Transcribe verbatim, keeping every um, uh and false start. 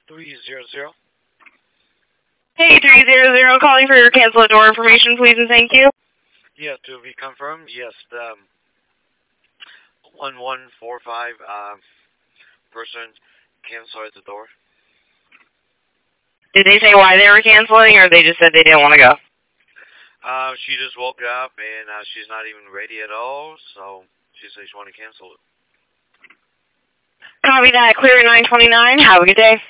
three zero zero. Hey, three zero zero, calling for your cancel door information, please, and thank you. Yes, to be confirmed, yes, the um, one one four five uh, person canceled at the door. Did they say why they were canceling, or they just said they didn't want to go? Uh, she just woke up, and uh, she's not even ready at all, so she said she wanted to cancel it. Copy that. Clear nine twenty-nine. Have a good day.